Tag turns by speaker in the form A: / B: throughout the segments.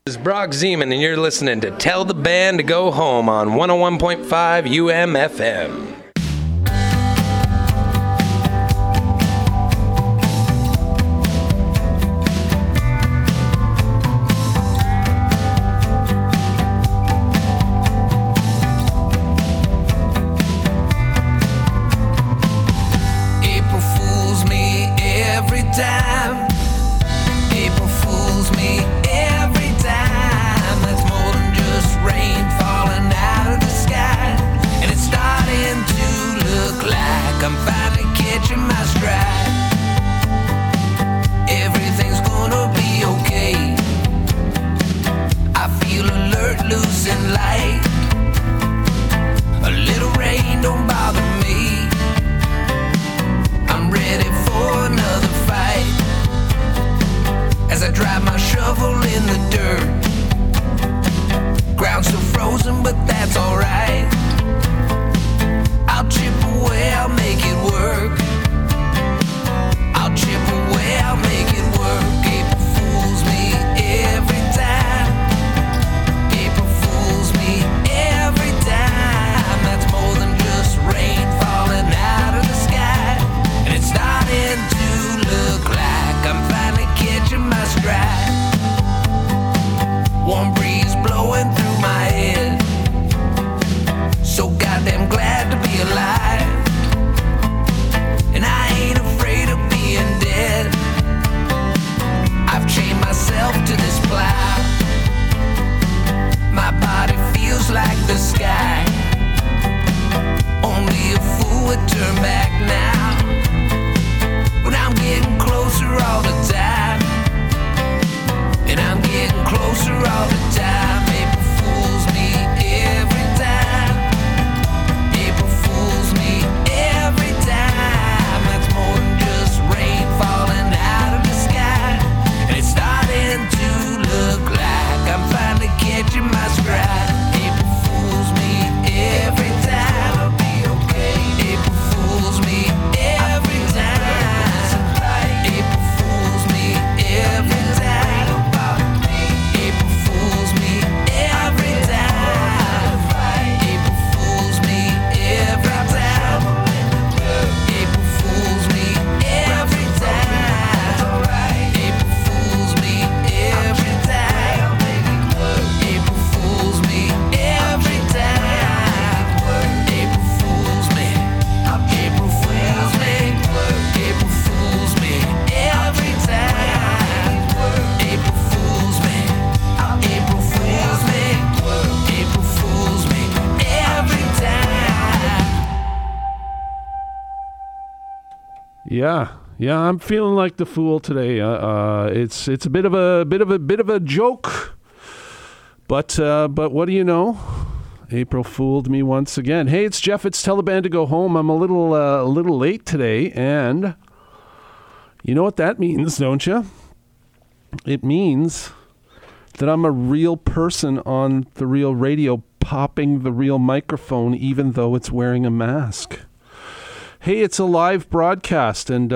A: This is Brock Zeman, and you're listening to Tell the Band to Go Home on 101.5 UMFM.
B: Yeah, I'm feeling like the fool today. It's a bit of a joke, but what do you know? April fooled me once again. Hey, it's Jeff. It's Tell the Band to Go Home. I'm a little late today, and you know what that means, don't you? It means that I'm a real person on the real radio, popping the real microphone, even though it's wearing a mask. Hey, it's a live broadcast, and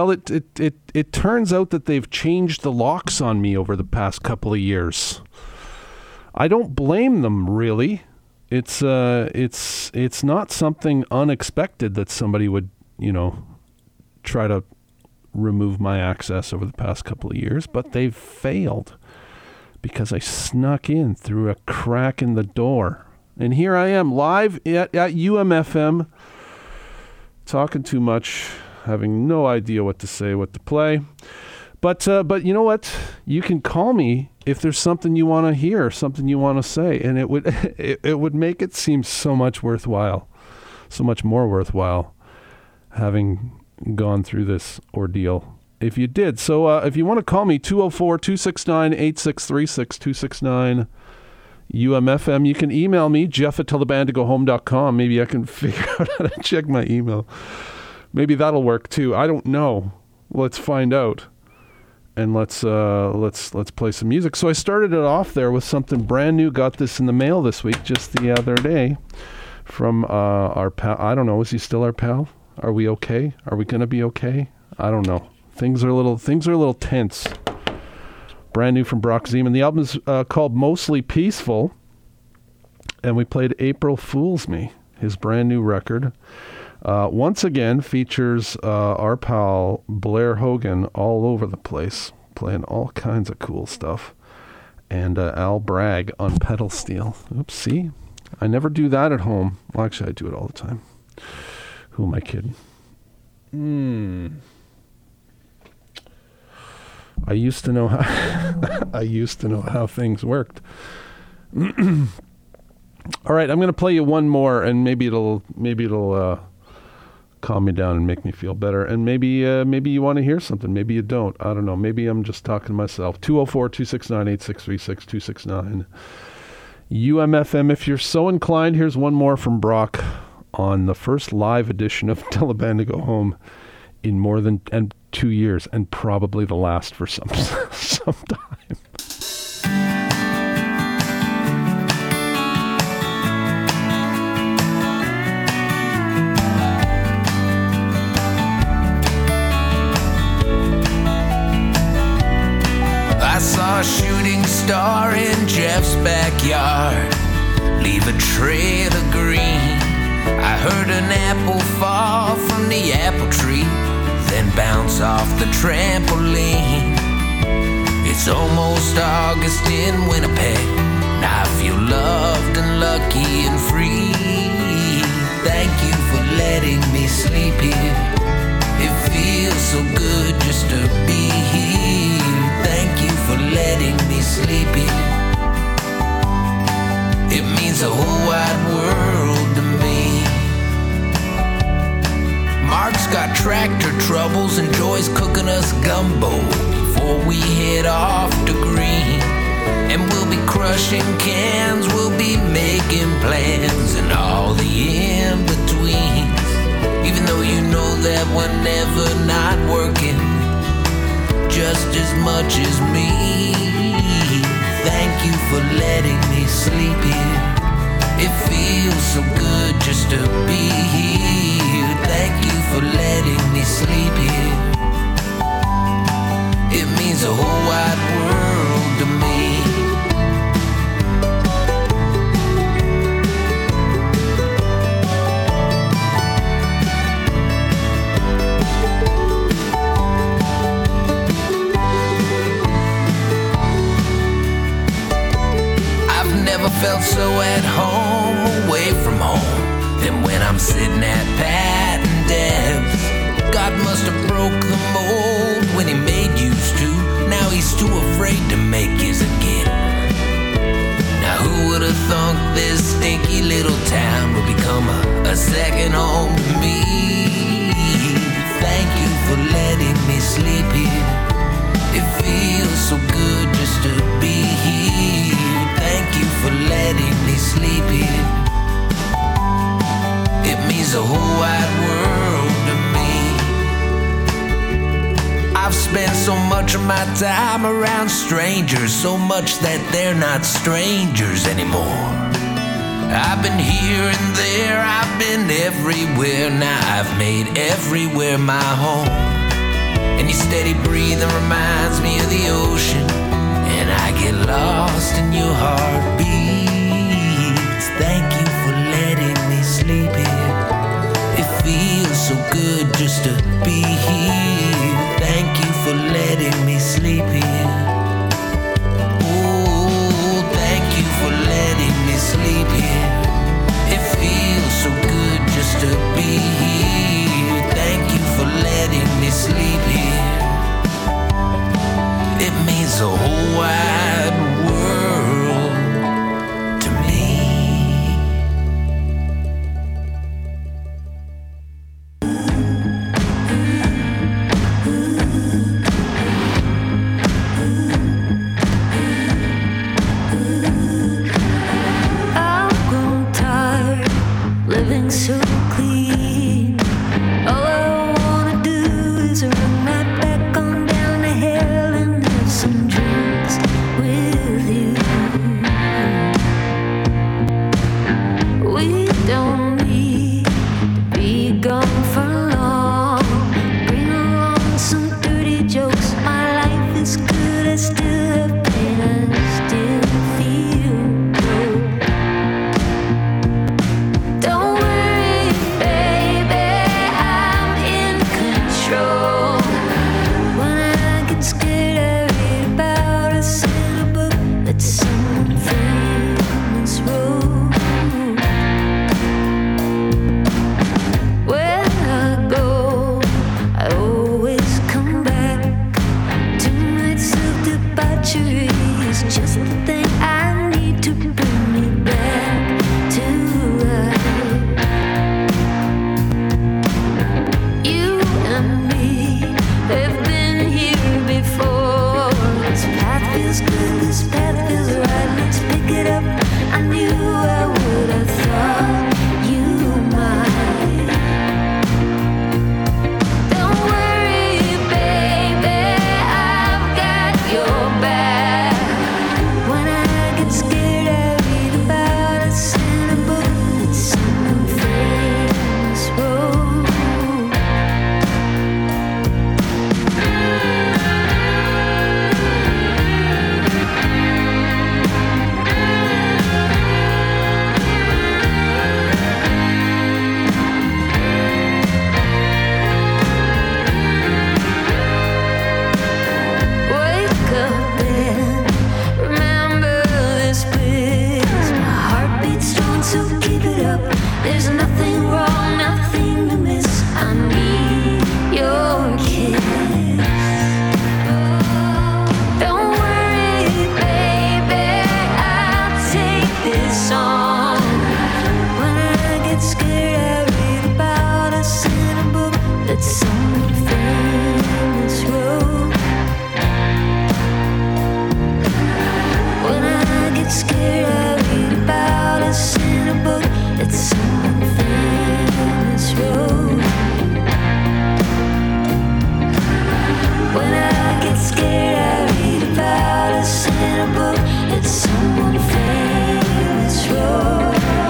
B: it turns out that they've changed the locks on me over the past couple of years. I don't blame them, really. It's not something unexpected that somebody would, try to remove my access over the past couple of years, but they've failed because I snuck in through a crack in the door. And here I am, live at UMFM, talking too much, having no idea what to say, what to play. But you know what? You can call me if there's something you want to hear, something you want to say, and it would make it seem so much more worthwhile having gone through this ordeal if you did. So if you want to call me, 204-269-8636, 269 UMFM. You can email me, jeff@tellthebandtogohome.com. Maybe I can figure out how to check my email. Maybe that'll work too. I don't know. Let's find out. And let's play some music. So I started it off there with something brand new. Got this in the mail this week, just the other day, from our pal. I don't know. Is he still our pal? Are we okay? Are we gonna be okay? I don't know. Things are a little tense. brand new from Brock Zeman. The album's called Mostly Peaceful, and we played April Fools Me, his brand new record. Once again features our pal Blair Hogan all over the place, playing all kinds of cool stuff. And Al Bragg on pedal steel. Oops, see? I never do that at home. Well, actually, I do it all the time. Who am I kidding? I used to know how things worked. All right, I'm going to play you one more, and maybe it'll calm me down and make me feel better. And maybe you want to hear something. Maybe you don't. I don't know. Maybe I'm just talking to myself. 204-269-8636, 269. UMFM. If you're so inclined, here's one more from Brock on the first live edition of Tell the Band to Go Home in more than 2 years, and probably the last for some time.
C: I saw a shooting star in Jeff's backyard leave a trail of green. I heard an apple fall from the apple tree, then bounce off the trampoline. It's almost August in Winnipeg, and I feel loved and lucky and free. Thank you for letting me sleep here. It feels so good just to be here. Thank you for letting me sleep here. It means the whole wide world to me. Mark's got tractor troubles and Joy's cooking us gumbo before we head off to Green. And we'll be crushing cans, we'll be making plans, and all the in-betweens. Even though you know that we're never not working just as much as me. Thank you for letting me sleep here. It feels so good just to be here. Thank you for letting me sleep here. It means the whole wide world to me. Felt so at home, away from home, than when I'm sitting at Pat and Deb's. God must have broke the mold when he made used to. Now he's too afraid to make his again. Now who would have thunk this stinky little town would become a second home to me? Thank you for letting me sleep here. It feels so good just to be here. Thank you for letting me sleep here. It means the whole wide world to me. I've spent so much of my time around strangers, so much that they're not strangers anymore. I've been here and there, I've been everywhere. Now I've made everywhere my home. And your steady breathing reminds me of the ocean, and I get lost in your heartbeats. Thank you for letting me sleep here. It feels so good just to be here. Thank you for letting me sleep here. Oh, thank you for letting me sleep here. It feels so good just to be here. Thank you for letting me sleep here. It means the whole wide world
D: Let someone famous roll.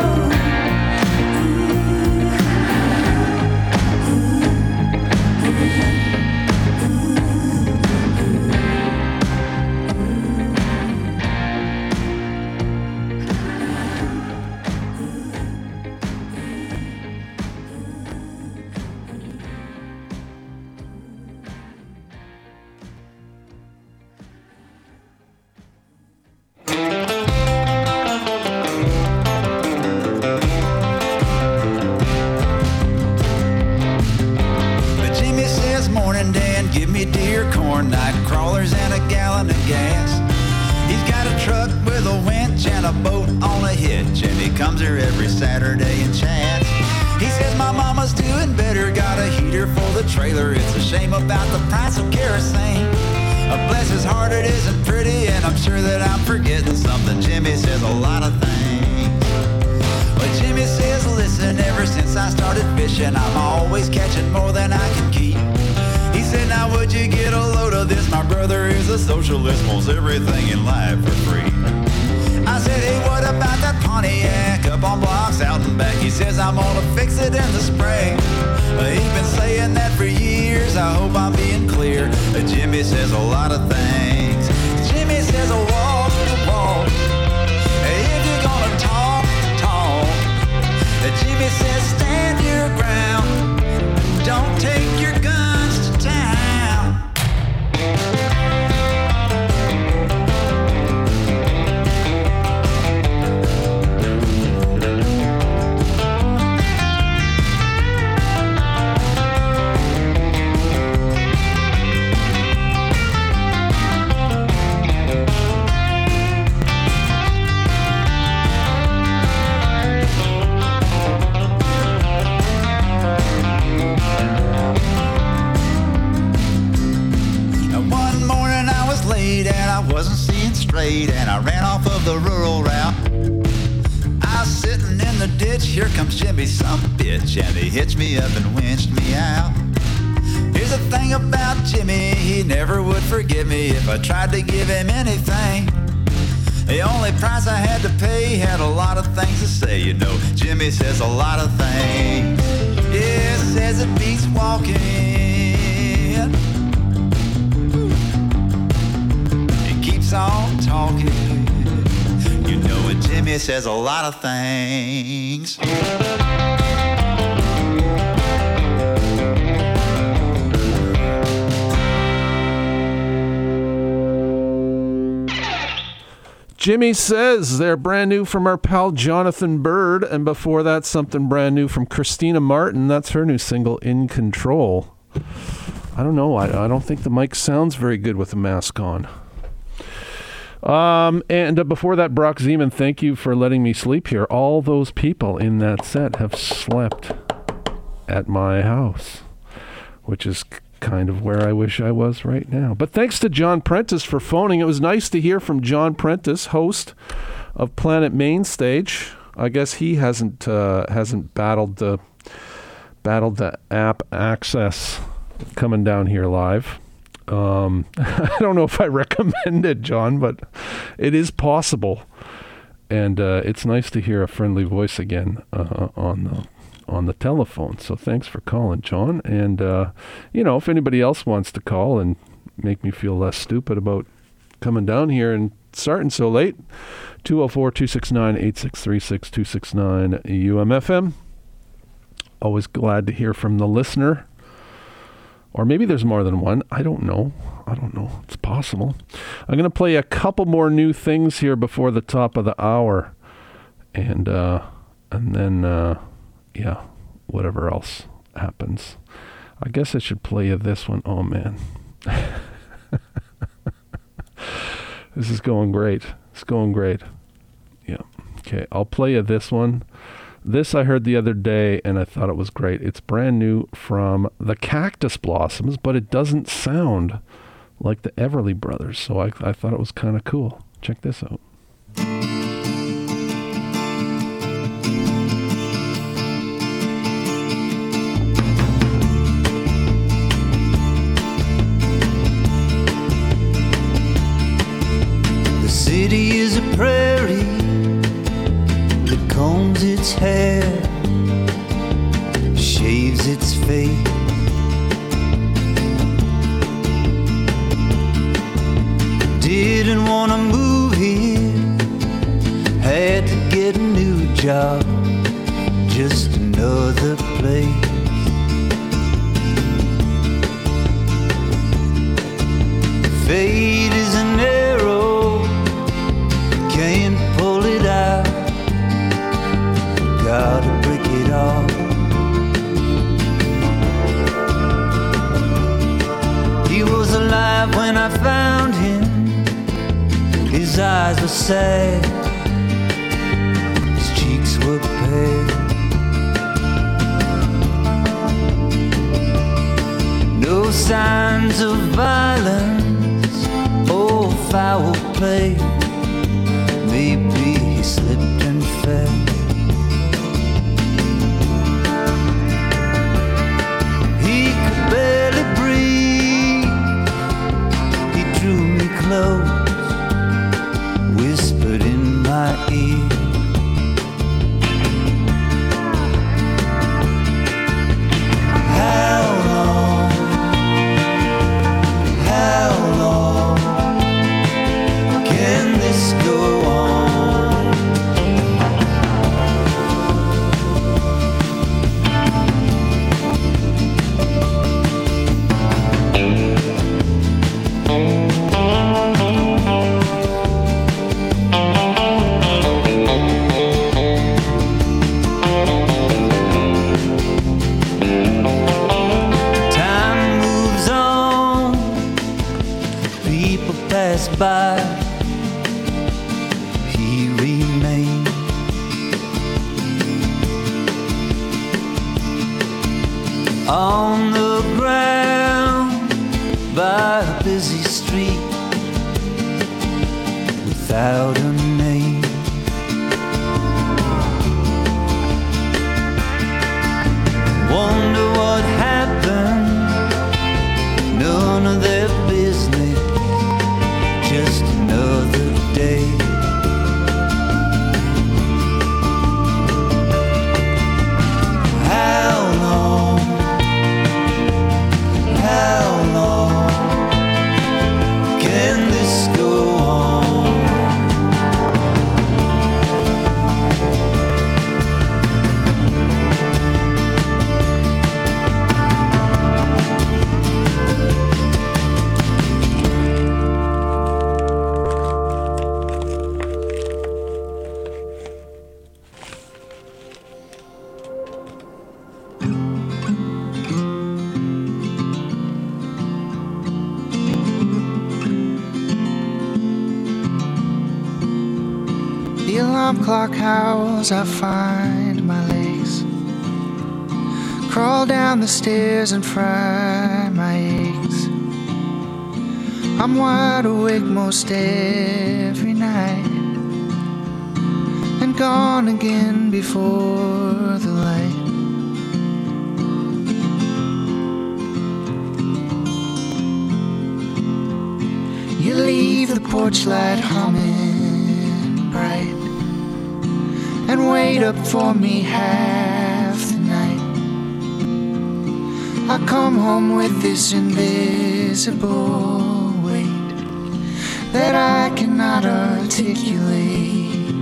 E: Socialist wants everything in life for free. I said, hey, what about that Pontiac up on blocks out and back? He says, I'm gonna fix it in the spring. He's been saying that for years. I hope I'm being clear. Jimmy says a lot of things. Jimmy says, walk the walk. If you're gonna talk, talk. Jimmy says, stand your ground. Don't take your guns to town. And I ran off of the rural route. I was sitting in the ditch. Here comes Jimmy, some bitch, and he hitched me up and winched me out. Here's the thing about Jimmy, he never would forgive me if I tried to give him anything. The only price I had to pay had a lot of things to say. You know, Jimmy says a lot of things. Yeah, says it beats walking. On talking, you know what Jimmy says a lot of things.
B: Jimmy Says, they're brand new from our pal Jonathan Bird, and before that something brand new from Christina Martin. That's her new single, In Control. I don't know, I don't think the mic sounds very good with the mask on. And before that, Brock Zeman, thank you for letting me sleep here. All those people in that set have slept at my house, which is kind of where I wish I was right now. But thanks to John Prentice for phoning. It was nice to hear from John Prentice, host of Planet Mainstage. I guess he hasn't battled the app access coming down here live. I don't know if I recommend it, John, but it is possible, and it's nice to hear a friendly voice again on the telephone. So thanks for calling, John. And if anybody else wants to call and make me feel less stupid about coming down here and starting so late, 204-269-8636, 269 UMFM. Always glad to hear from the listener. Or maybe there's more than one. I don't know. It's possible. I'm going to play a couple more new things here before the top of the hour. And then, whatever else happens. I guess I should play you this one. Oh, man. This is going great. It's going great. Yeah. Okay, I'll play you this one. This I heard the other day, and I thought it was great. It's brand new from the Cactus Blossoms, but it doesn't sound like the Everly Brothers, so I thought it was kind of cool. Check this out.
E: The city combs its hair, shaves its face. Didn't wanna move here, had to get a new job, just another place. Fate is an arrow, can't pull it out, gotta break it off. He was alive when I found him, his eyes were sad, his cheeks were pale. No signs of violence or foul play. Maybe he slipped and fell. He could barely breathe. He drew me close, whispered in my ear. How long? How long can this go on? Time moves on, people pass by, he remains. On the ground by a busy street without a name. Wonder what happened, none of their business, just another day. How long? How long can this go on?
F: The alarm clock howls, I find my legs, crawl down the stairs and fry my eggs. I'm wide awake most every night, and gone again before the light. You leave the porch light humming bright, and wait up for me half the night. I come home with this invisible weight that I cannot articulate,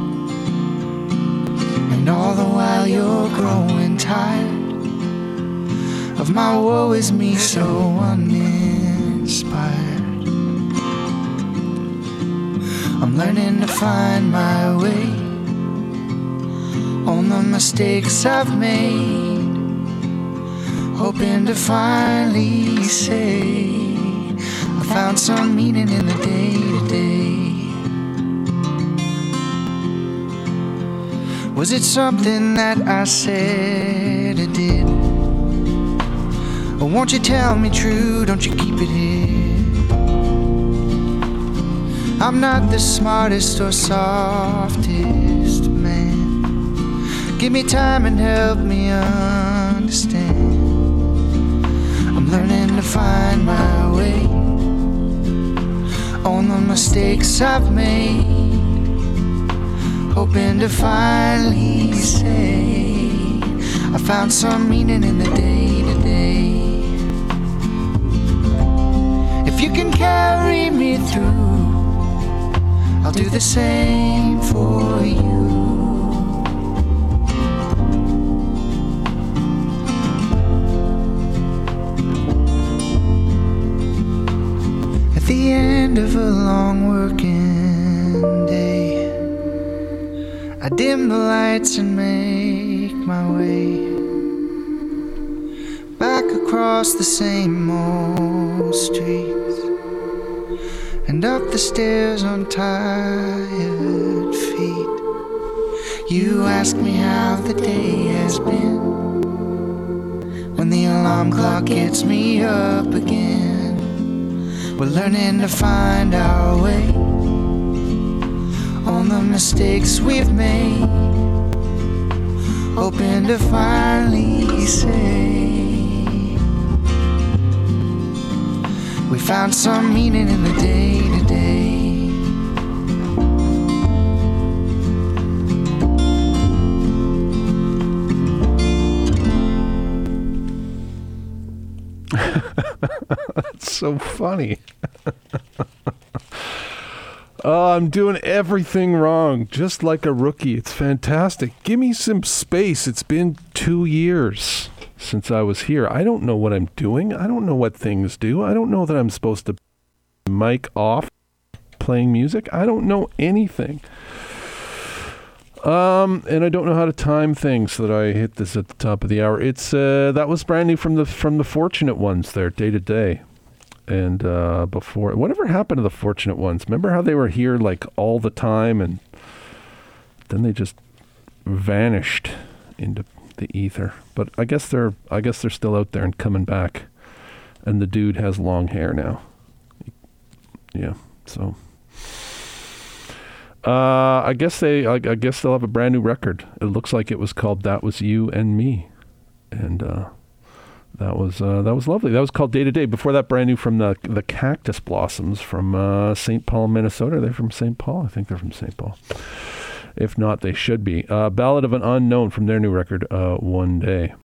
F: and all the while you're growing tired of my woe is me so uninspired. I'm learning to find my way on the mistakes I've made, hoping to finally say I found some meaning in the day-to-day. Was it something that I said or did? Or won't you tell me true, don't you keep it here? I'm not the smartest or softest man. Give me time and help me understand. I'm learning to find my way on the mistakes I've made, hoping to finally say I found some meaning in the day-to-day. If you can carry me through, I'll do the same for you. At the end of a long working day, I dim the lights and make my way back across the same old streets and up the stairs on tired feet. You ask me how the day has been when the alarm clock gets me up again. We're learning to find our way on the mistakes we've made, hoping to finally say we found some meaning in the day-to-day.
B: That's so funny. Oh, I'm doing everything wrong, just like a rookie. It's fantastic. Give me some space. It's been 2 years since I was here. I don't know what I'm doing. I don't know what things do. I don't know that I'm supposed to mic off playing music. I don't know anything. And I don't know how to time things so that I hit this at the top of the hour. It's that was brand new from the Fortunate Ones there, Day to Day. And before, whatever happened to the Fortunate Ones? Remember how they were here like all the time, and then they just vanished into the ether. But I guess they're still out there and coming back. And the dude has long hair now. Yeah, so I guess they'll have a brand new record. It looks like it was called That Was You and Me, and that was lovely. That was called Day to Day. Before that, brand new from the Cactus Blossoms from St. Paul, Minnesota. They're from St. Paul. I think they're from St. Paul. If not, they should be. Ballad of an Unknown from their new record, One Day.